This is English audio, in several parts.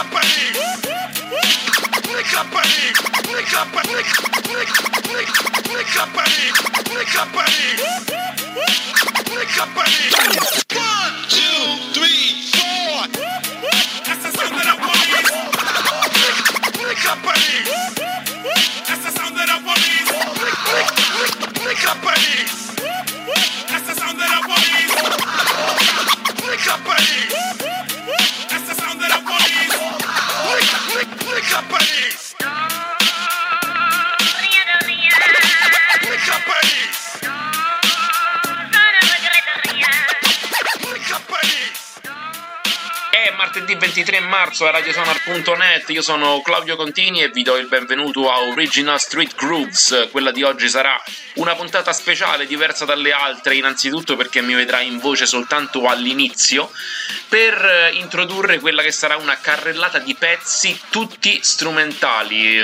Martedì 23 marzo a radiosonar.net, io sono Claudio Contini e vi do il benvenuto a Original Street Grooves. Quella di oggi sarà una puntata speciale, diversa dalle altre, innanzitutto perché mi vedrai in voce soltanto all'inizio, per introdurre quella che sarà una carrellata di pezzi tutti strumentali,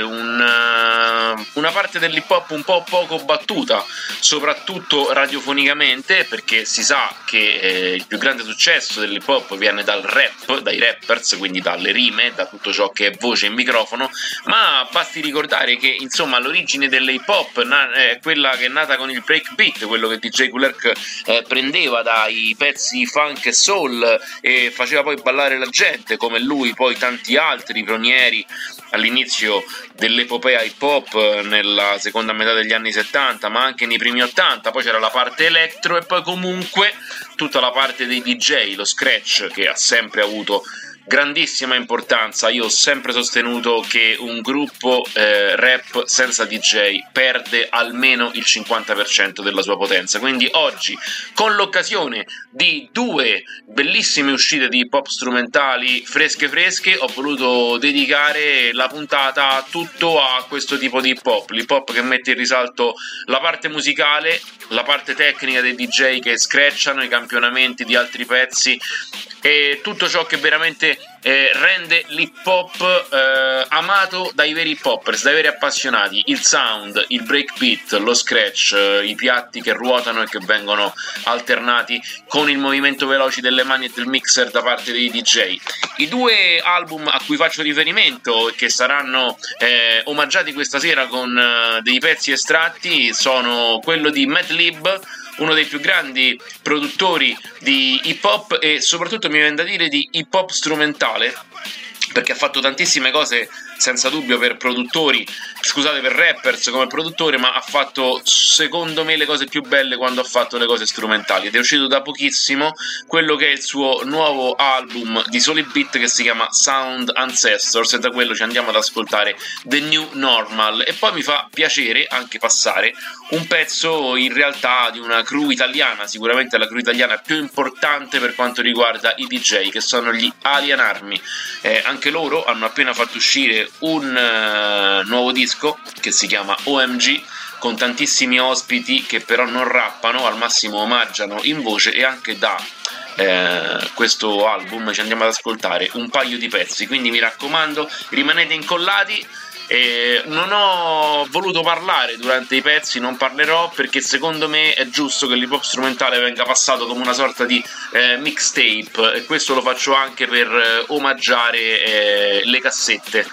una parte dell'hip hop un po' poco battuta, soprattutto radiofonicamente, perché si sa che il più grande successo dell'hip hop viene dal rap, dai rappers, quindi dalle rime, da tutto ciò che è voce e microfono, ma basti ricordare che insomma l'origine dell'hip hop è quella che è nata con il breakbeat, quello che DJ Kool Herc prendeva dai pezzi funk e soul e faceva poi ballare la gente, come lui poi tanti altri pionieri all'inizio dell'epopea hip hop nella seconda metà degli anni 70, ma anche nei primi 80. Poi c'era la parte electro e poi comunque tutta la parte dei DJ, lo scratch, che ha sempre avuto grandissima importanza. Io ho sempre sostenuto che un gruppo rap senza DJ perde almeno il 50% della sua potenza, quindi oggi, con l'occasione di due bellissime uscite di hip hop strumentali fresche, ho voluto dedicare la puntata tutto a questo tipo di hip hop, l'hip hop che mette in risalto la parte musicale, la parte tecnica dei DJ che scratchano i campionamenti di altri pezzi e tutto ciò che veramente rende l'hip hop amato dai veri hip hoppers, dai veri appassionati: il sound, il breakbeat, lo scratch, i piatti che ruotano e che vengono alternati con il movimento veloce delle mani e del mixer da parte dei DJ. I due album a cui faccio riferimento e che saranno omaggiati questa sera con dei pezzi estratti sono quello di Madlib, uno dei più grandi produttori di hip hop e soprattutto mi viene da dire di hip hop strumentale, perché ha fatto tantissime cose senza dubbio per rappers come produttore, ma ha fatto secondo me le cose più belle quando ha fatto le cose strumentali, ed è uscito da pochissimo quello che è il suo nuovo album di soli beat che si chiama Sound Ancestors, e da quello ci andiamo ad ascoltare The New Normal. E poi mi fa piacere anche passare un pezzo in realtà di una crew italiana, sicuramente la crew italiana più importante per quanto riguarda i DJ, che sono gli Alien Army. Anche loro hanno appena fatto uscire un nuovo disco che si chiama OMG, con tantissimi ospiti che però non rappano, al massimo omaggiano in voce, e anche da questo album ci andiamo ad ascoltare un paio di pezzi, quindi mi raccomando, rimanete incollati. Non ho voluto parlare durante i pezzi, non parlerò, perché secondo me è giusto che l'hip hop strumentale venga passato come una sorta di mixtape, e questo lo faccio anche per omaggiare le cassette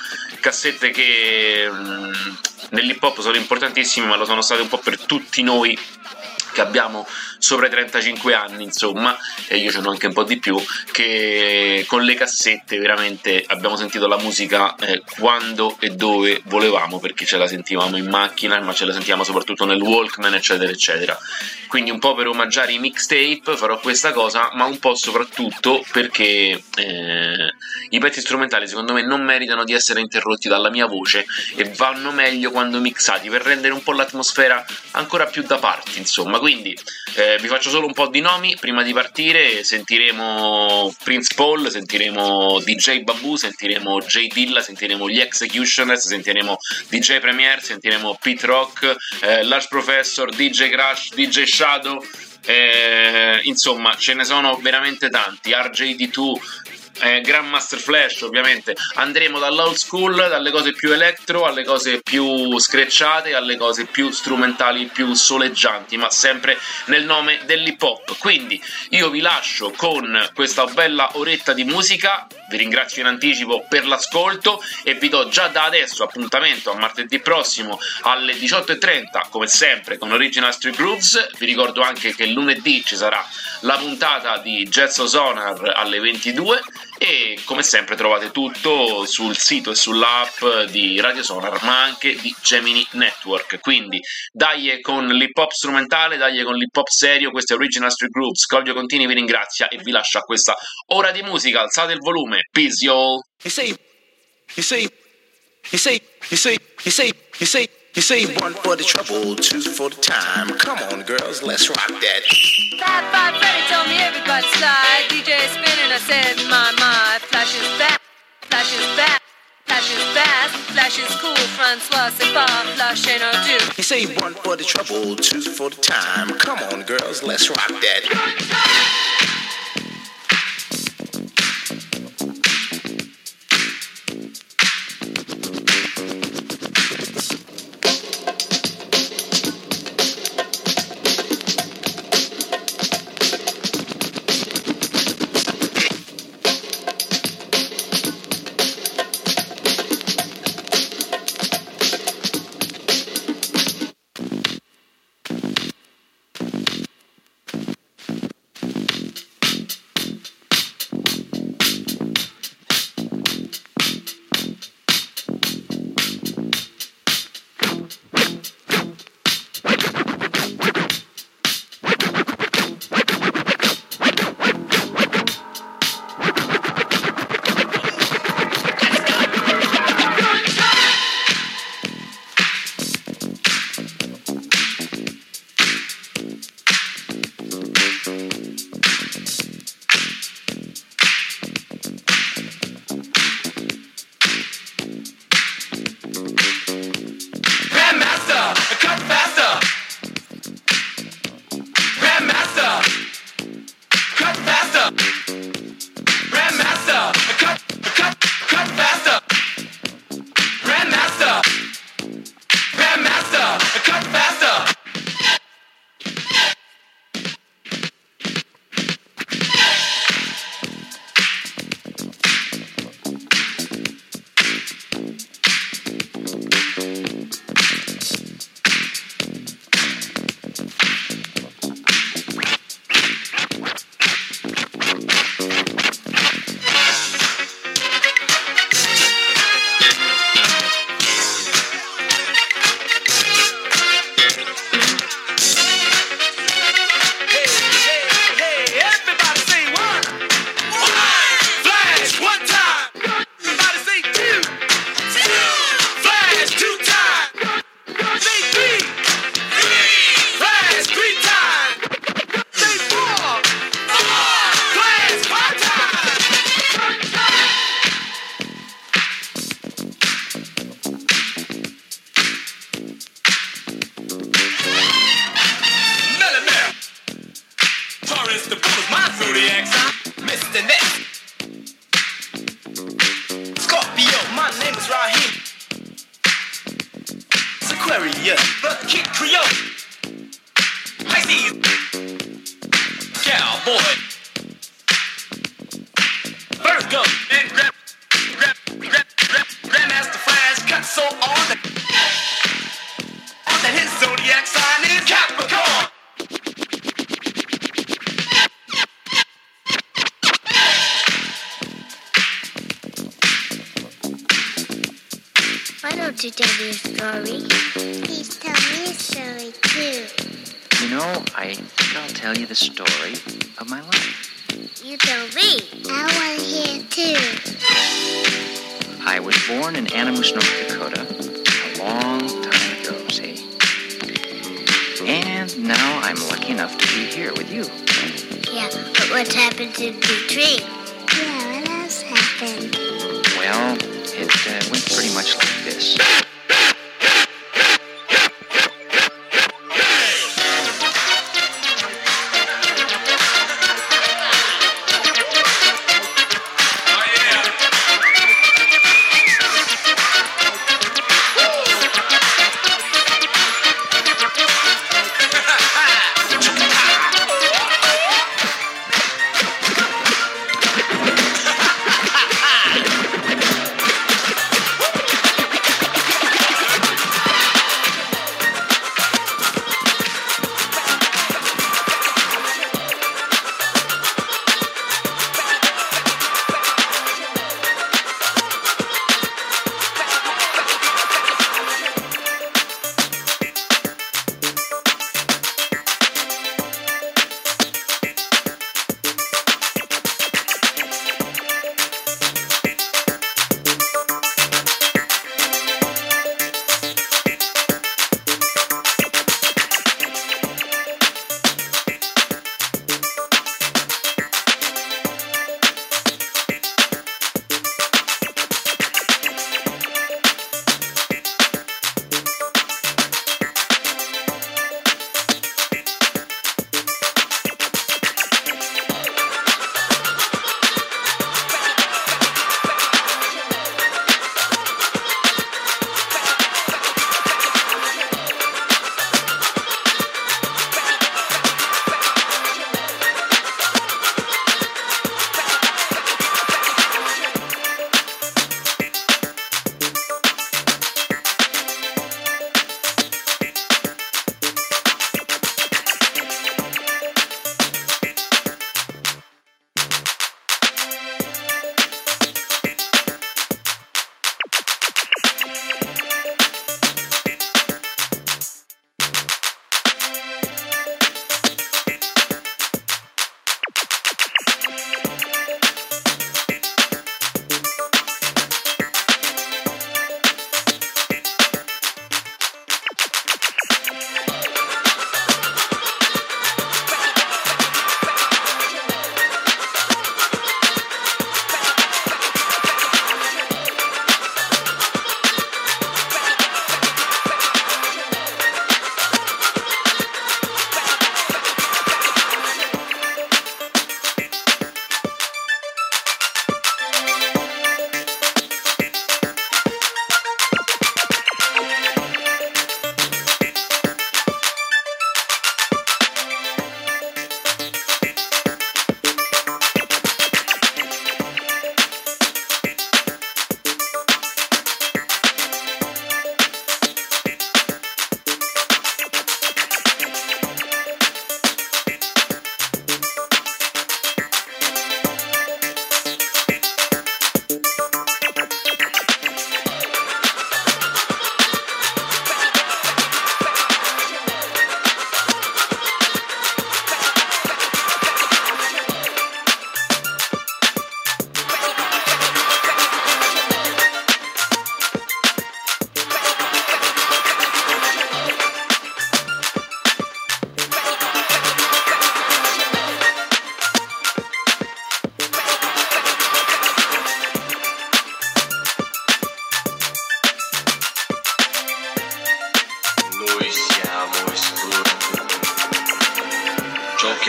che nell'hip hop sono importantissime, ma lo sono state un po' per tutti noi che abbiamo sopra i 35 anni, insomma, e io ce n'ho anche un po' di più, che con le cassette veramente abbiamo sentito la musica quando e dove volevamo, perché ce la sentivamo in macchina, ma ce la sentivamo soprattutto nel Walkman, eccetera eccetera. Quindi un po' per omaggiare i mixtape farò questa cosa, ma un po' soprattutto perché i pezzi strumentali secondo me non meritano di essere interrotti dalla mia voce e vanno meglio quando mixati, per rendere un po' l'atmosfera ancora più da parte, insomma. Quindi vi faccio solo un po' di nomi prima di partire. Sentiremo Prince Paul, sentiremo DJ Babu, sentiremo J Dilla, sentiremo gli Executioners, sentiremo DJ Premier, sentiremo Pete Rock, Large Professor, DJ Crash, DJ Shadow, insomma ce ne sono veramente tanti, RJD2, Grandmaster Flash, ovviamente. Andremo dall'old school, dalle cose più electro alle cose più screcciate, alle cose più strumentali, più soleggianti, ma sempre nel nome dell'hip hop. Quindi io vi lascio con questa bella oretta di musica, vi ringrazio in anticipo per l'ascolto e vi do già da adesso appuntamento a martedì prossimo alle 18:30, come sempre con Original Street Grooves. Vi ricordo anche che lunedì ci sarà la puntata di Jazz Sonar alle 22 e come sempre trovate tutto sul sito e sull'app di Radio Sonar, ma anche di Gemini Network. Quindi dai con l'hip hop strumentale, dai con l'hip hop serio. Questo è Original Street Grooves. Claudio Contini vi ringrazia e vi lascia questa ora di musica. Alzate il volume. Peace y'all. You say one for the trouble, two for the time. Come on, girls, let's rock that. Fat Five Freddy told me everybody slide. DJ spinning, I said, my. Flash is back, flash is back, flash is fast, flash is cool. Francois, c'est pas flash ain't no do. You say one for the trouble, two for the time. Come on, girls, let's rock that. Why don't you tell me a story? Please tell me a story, too. You know, I think I'll tell you the story of my life. You tell me. I want to hear, too. I was born in Animus, North Dakota, a long time ago, see? And now I'm lucky enough to be here with you. Yeah, but what's happened to the tree? Yeah, what else happened? Well, it went pretty much like this.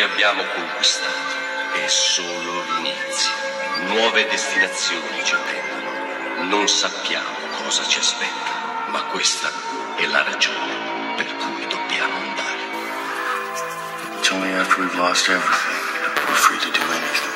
abbiamo conquistato è solo l'inizio. Nuove destinazioni ci attendono. Non sappiamo cosa ci aspetta, ma questa è la ragione per cui dobbiamo andare. It's only after we've lost everything that we're free to do anything.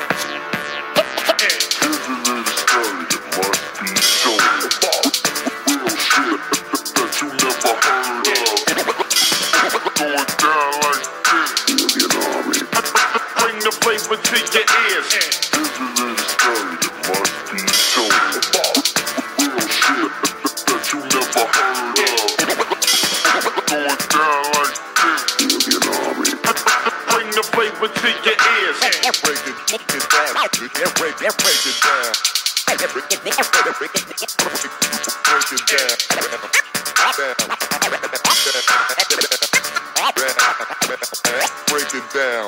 Flavor to your ears. This is a story that must be told about real shit that you never heard of. Going down like this. You know what I mean? Bring the flavor to your ears. Break it down. Break it down. Break it down. Break it down.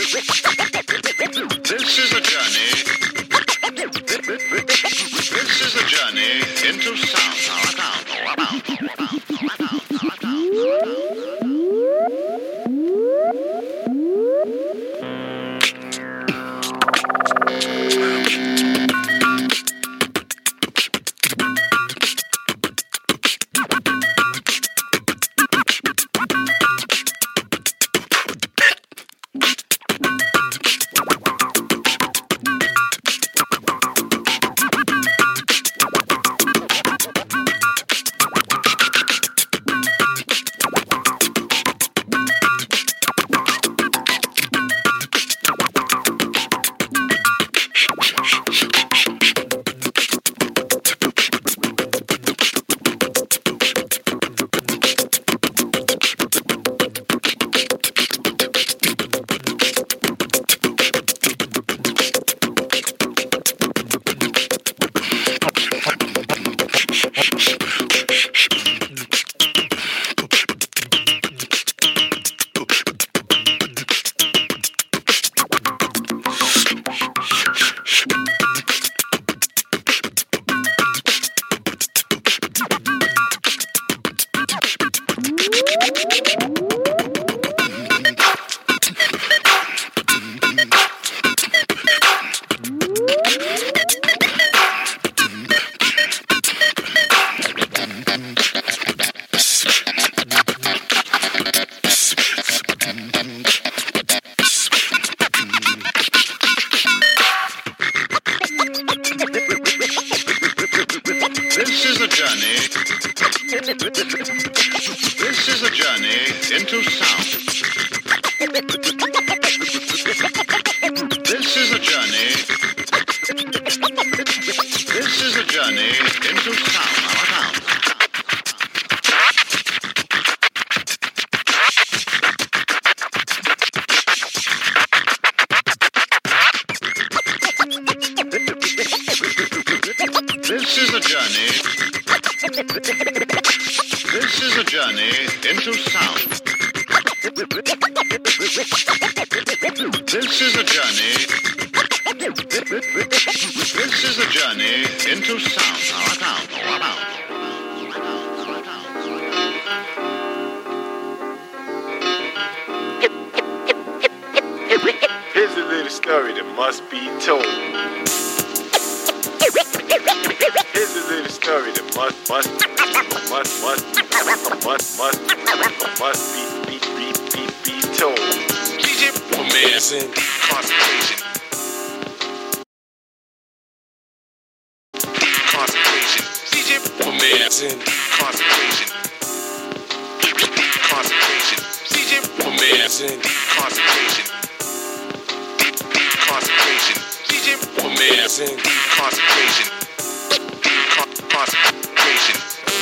This is a journey. This is a journey into sound. This is a journey. This is a journey into sound. This is a journey. This is a journey into sound. This is a journey. This is a journey into sound. This is a journey. This is a journey into sound. Here's a little story that must be told. Here's a little story that must be told. My man's in concentration. Concentration. My man's in concentration. Concentration. My man's in concentration. Concentration. My man's in concentration. Concentration.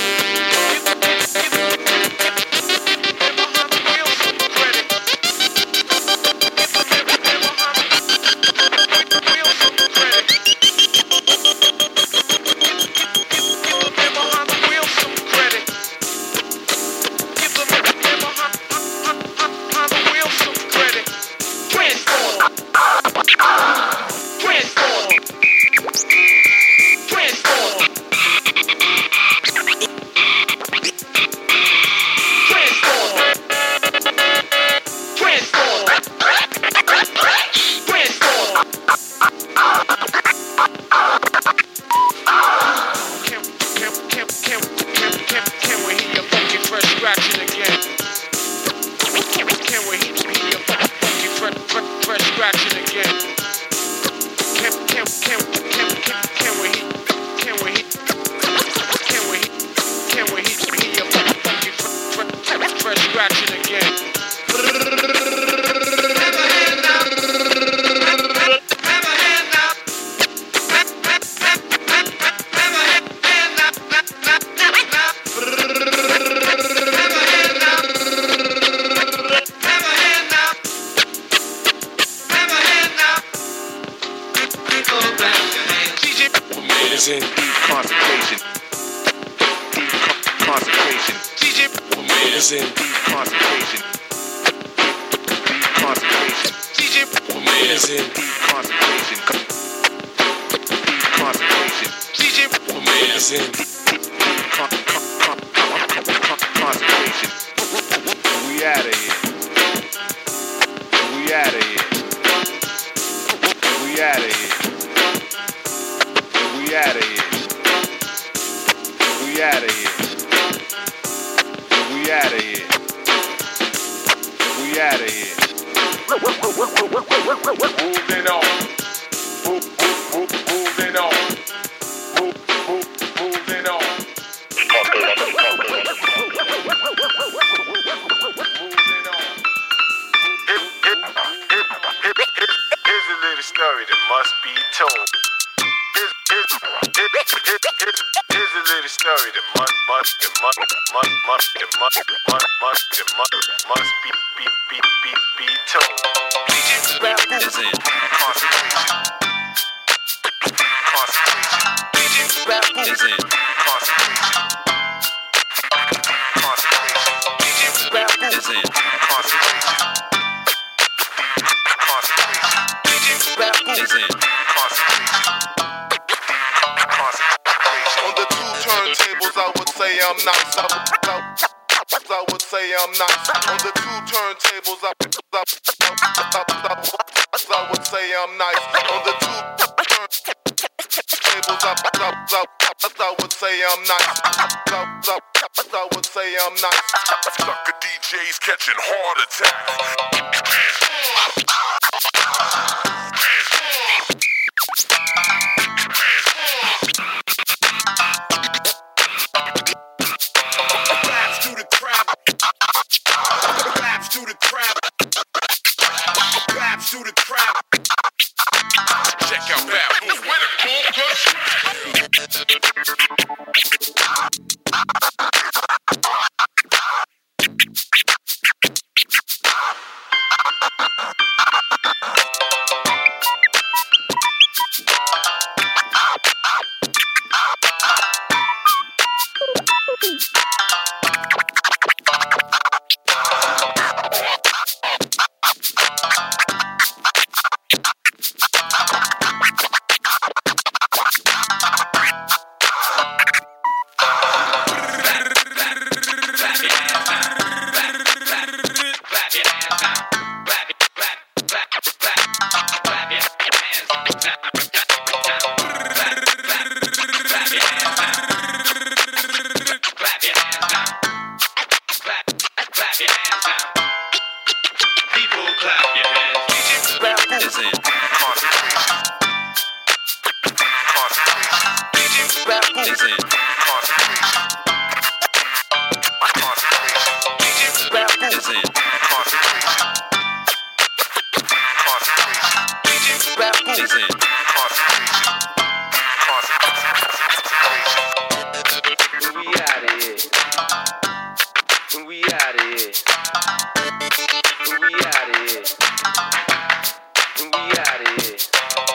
In concentration. Concentration. Is in concentration. Concentration. is in concentration. Concentration. DJ, my man is in concentration. We out of here. We out of here. We out of here. We out of here. We out of here. We out of here. We out of here. Moving on. Moving on. Moving on. Here's a little story that must be told. Here's a little story that must be told. Is in Concentration. Concentration. is in Concentration. Concentration. is in Concentration. Concentration. is in On the two turntables, I would say I'm nice. I would say I'm nice. On the two turntables, I would say I'm nice. On the two turntables, I would say I'm nice. I would say I'm nice. Sucker DJs catching heart attacks. Raps to the crowd. Raps to the crowd. Raps to the crowd. Check out that. Who's winning? is in is in is in is in We out of here. We out of here. We out of here. We out of here.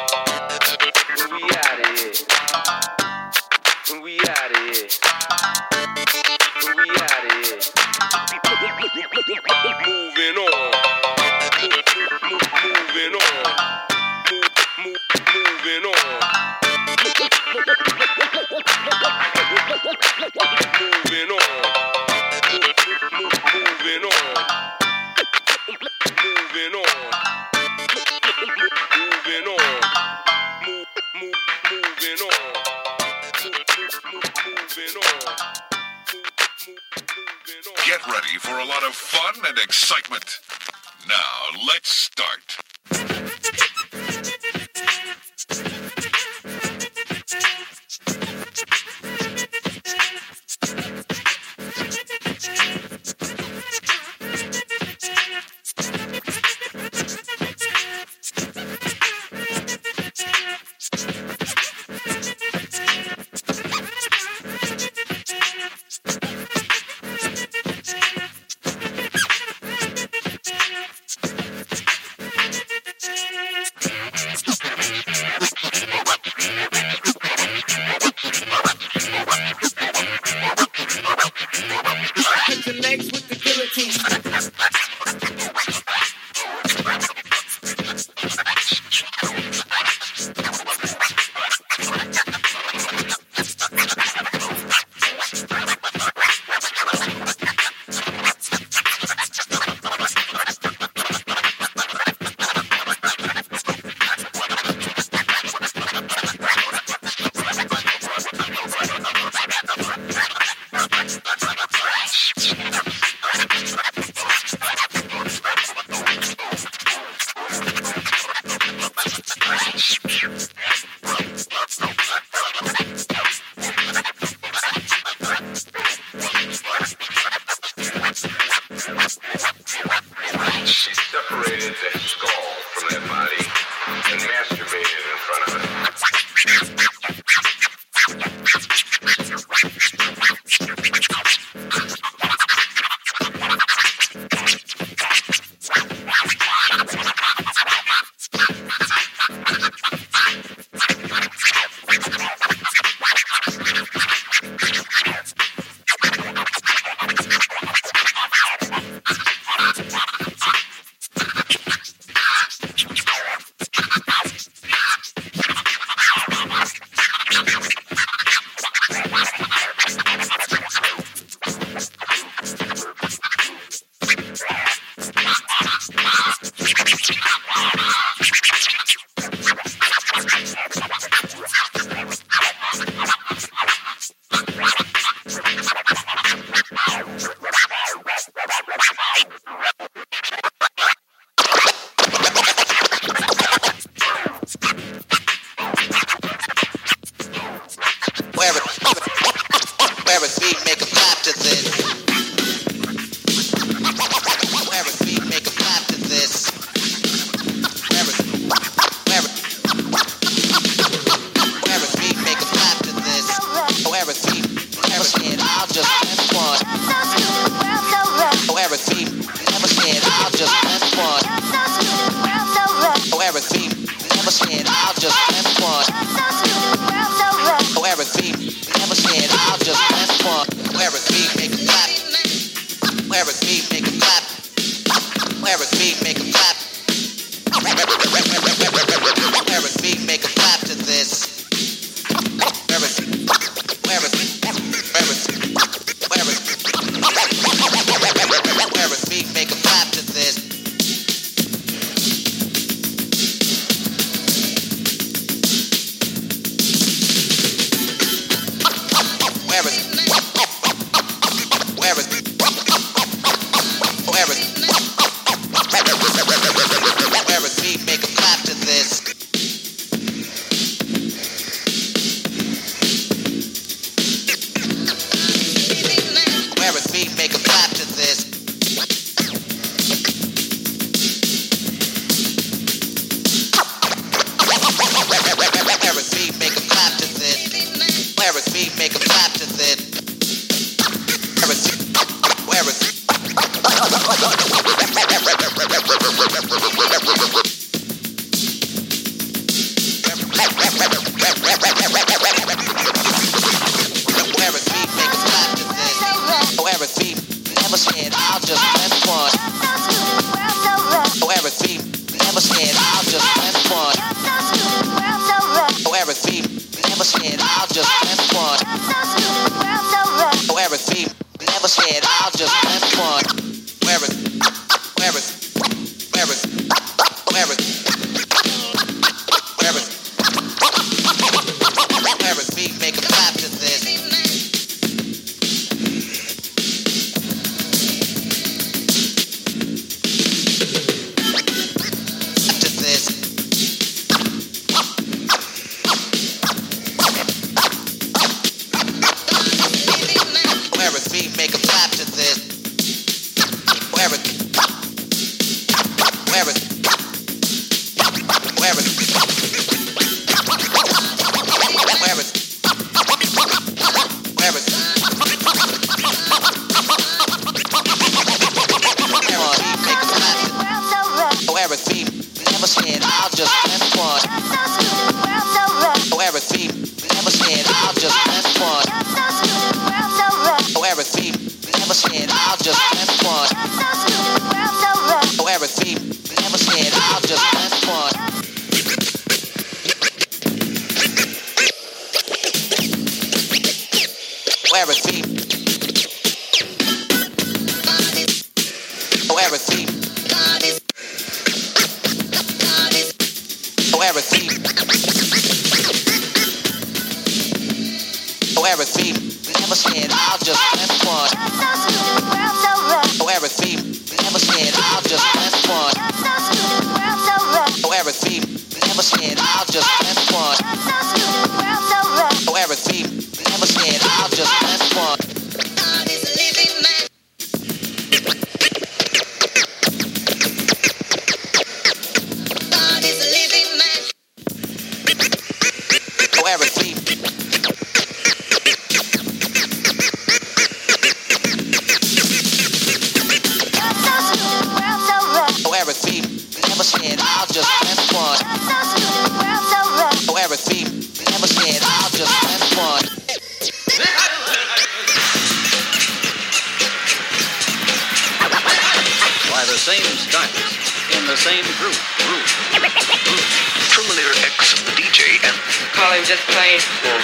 We out of here. We out of here. We out of here. Moving on. Moving on. Moving on. Moving on. Moving on. Moving on. Moving on. Moving on. Get ready for a lot of fun and excitement. Now, let's start. created a skull from that body and masturbated in front of it. never said I'll just have fun. Oh, Eric B. never said I'll just have fun. Why, the same styles in the same group. Terminator X, the DJ, and Call him just plain.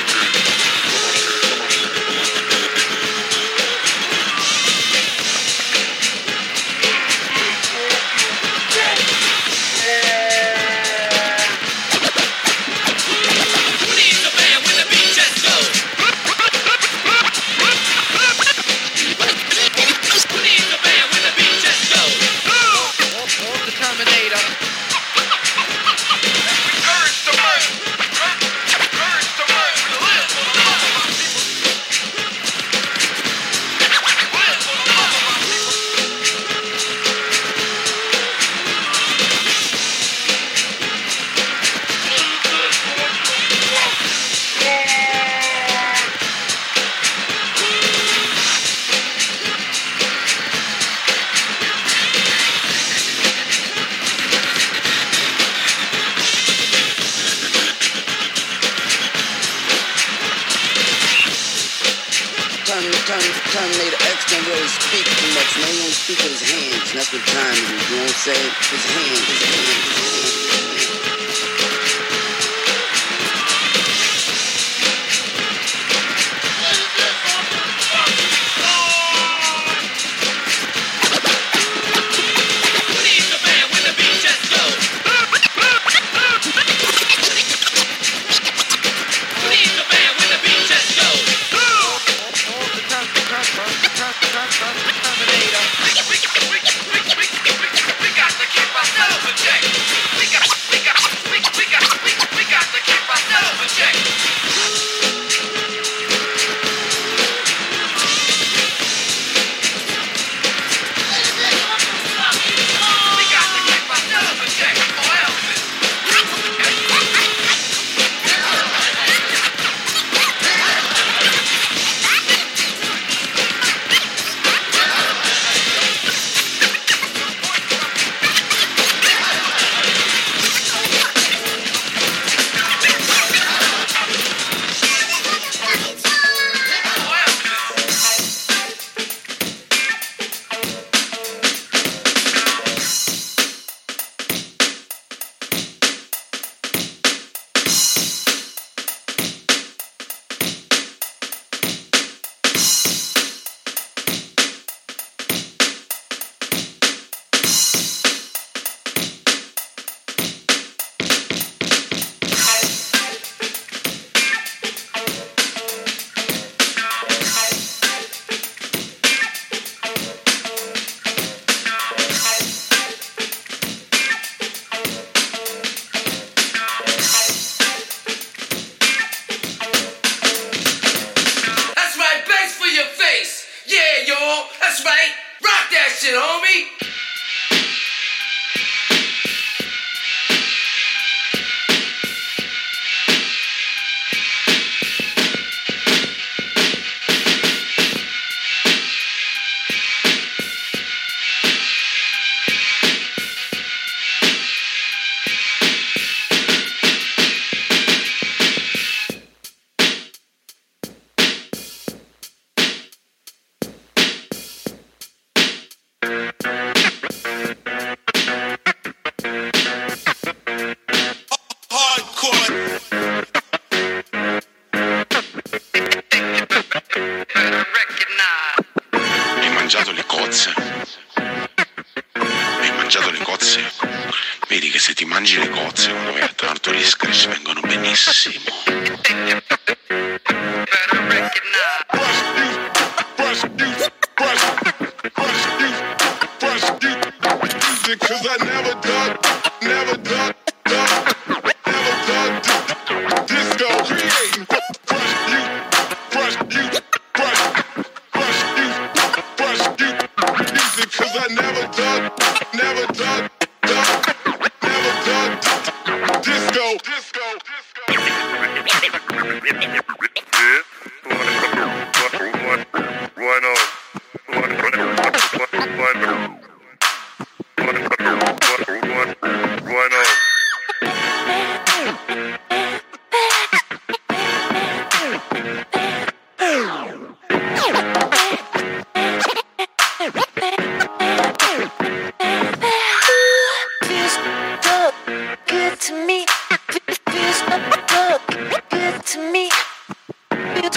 Terminator X don't really speak too much, man. He only speak with his hands, and that's what time is, you know what I'm saying? His hands. Vedi che se ti mangi le cozze quando vai a tanto gli scratch vengono benissimo. Cause I never done disco. Creating crush you, music. Cause I never done disco. Why not? good to me. Feels so good to me. Feels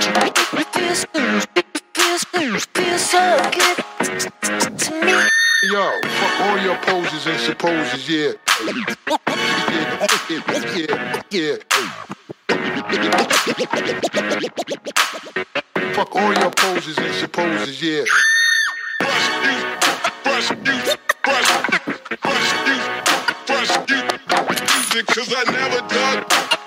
so good to me. Yo, fuck all your poses and supposes, yeah. Yeah. Fuck all your poses and supposes, yeah. Brush music, 'cause I never done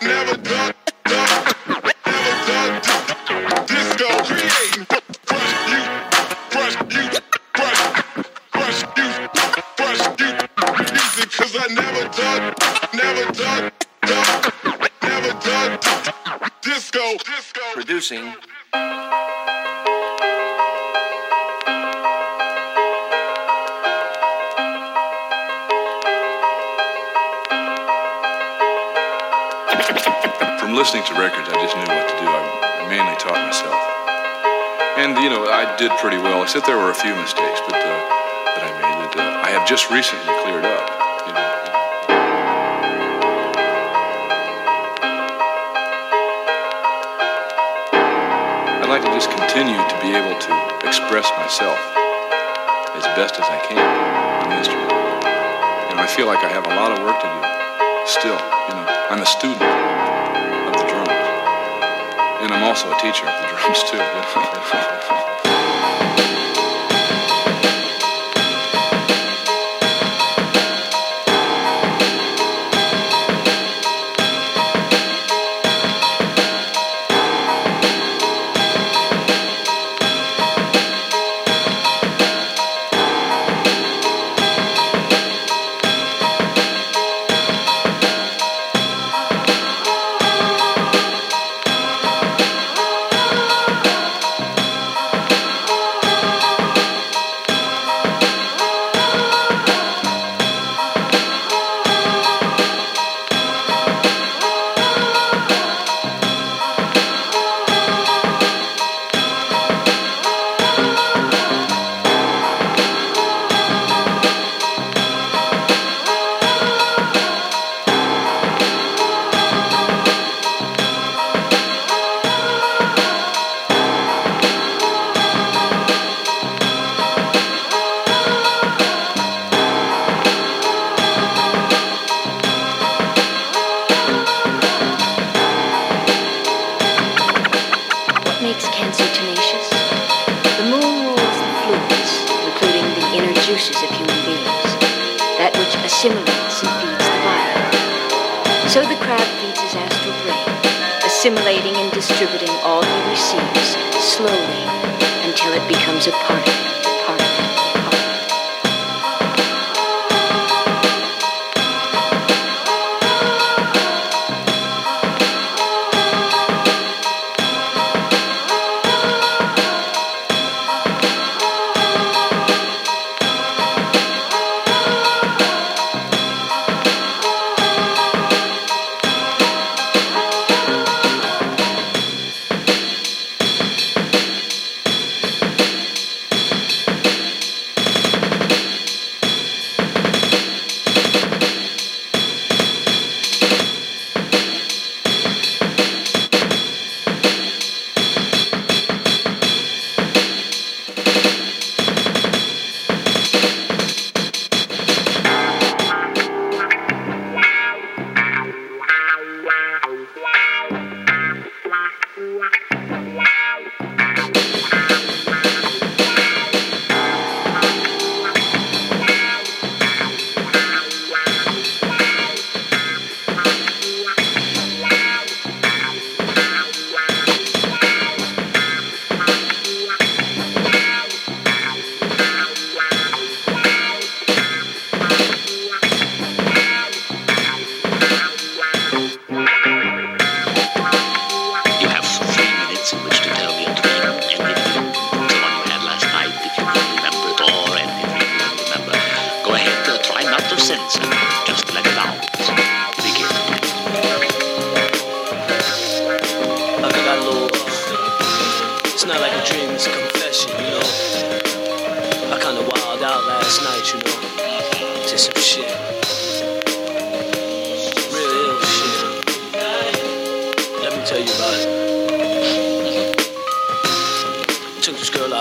disco creating. Brush music, 'cause I never done disco. Producing. From listening to records, I just knew what to do. I mainly taught myself. And, you know, I did pretty well, except there were a few mistakes that I made that I have just recently cleared up. You know. I'd like to just continue to be able to express myself as best as I can on the instrument. And I feel like I have a lot of work to do still. You know, I'm a student of the drums. And I'm also a teacher of the drums too. assimilates and feeds the body. So the crab feeds his astral brain, assimilating and distributing all he receives slowly until it becomes a part of him.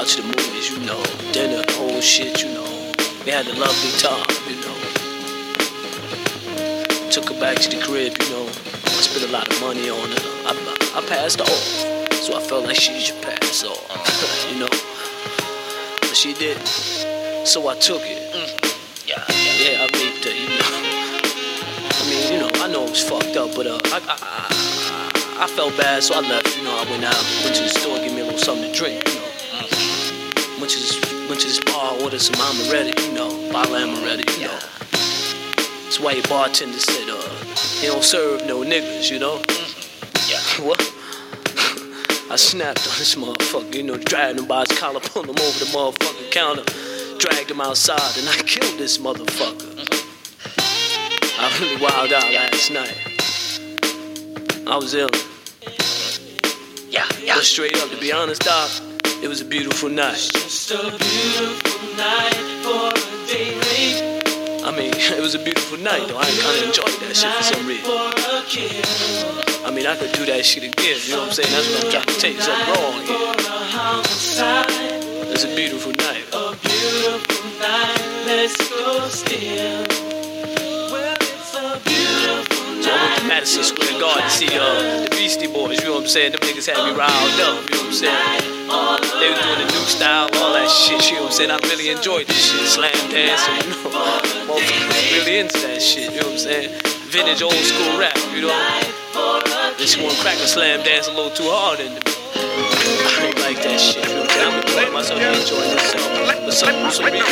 watch the movies, you know, dinner, whole shit, you know. We had a lovely time, you know. Took her back to the crib, you know. I spent a lot of money on her. I passed off, so I felt like she should pass off, you know. But she didn't, so I took it. Yeah, I raped her, you know. I mean, you know, I know it was fucked up, but I felt bad, so I left, you know. I went to the store, give me a little something to drink, you know. Went to this bar, ordered some amaretti, you know, bottle of amaretti, you know. This white bartender said, he don't serve no niggas, you know. What? I snapped on this motherfucker, you know, dragged him by his collar, pulled him over the motherfucking counter, dragged him outside, and I killed this motherfucker. I really wilded out last night. I was ill. But straight up, to be honest, Doc, it was a beautiful night. Just a beautiful night for a day late. I mean, it was a beautiful night, though. I kind of enjoyed that shit for some reason. I mean, I could do that shit again, you know what I'm saying? That's what I'm trying to tell you, something wrong here. It's a beautiful night. A beautiful night, let's go still. Well, it's a beautiful night. So I went to Madison Square Garden to see the Beastie Boys, you know what I'm saying? Them niggas had me riled up, you know what I'm saying? They was doing the new style, all that shit, you know what I'm saying? I really enjoyed this shit, slam dancing, you know. Motherfuckers was really into that shit, you know what I'm saying? Vintage old school rap, you know. This one crack a slam dance a little too hard in me. I ain't like that shit, you know what I'm saying? I'm enjoying myself, I'm enjoying myself. But some reason,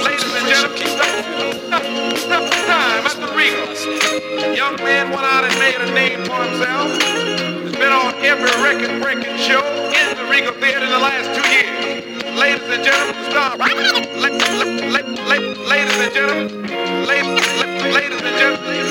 time at the Regal. Young man went out and made a name for himself. He's been on every record-breaking show in the Regal Theater in the last 2 years. Ladies and gentlemen, stop. Ladies and gentlemen, ladies and gentlemen.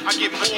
I get more.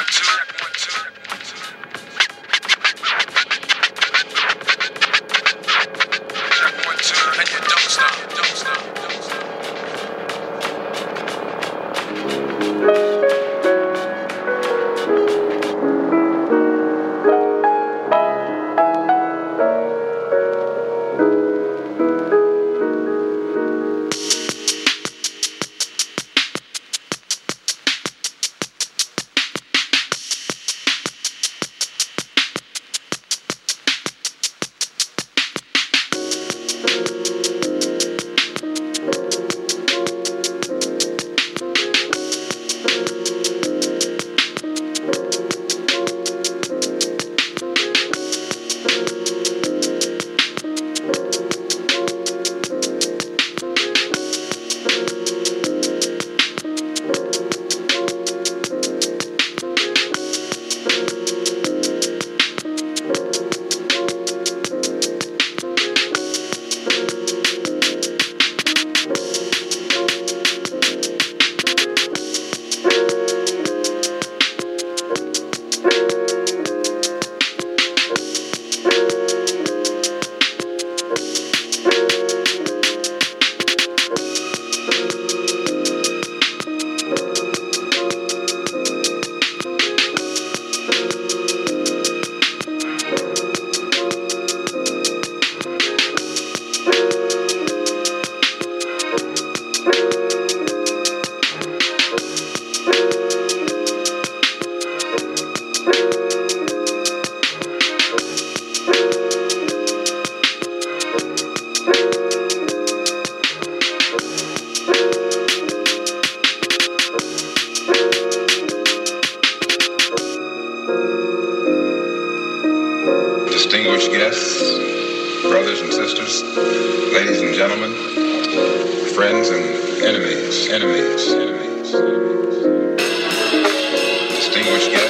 Distinguished guests, brothers and sisters, ladies and gentlemen, friends and enemies. Distinguished guests.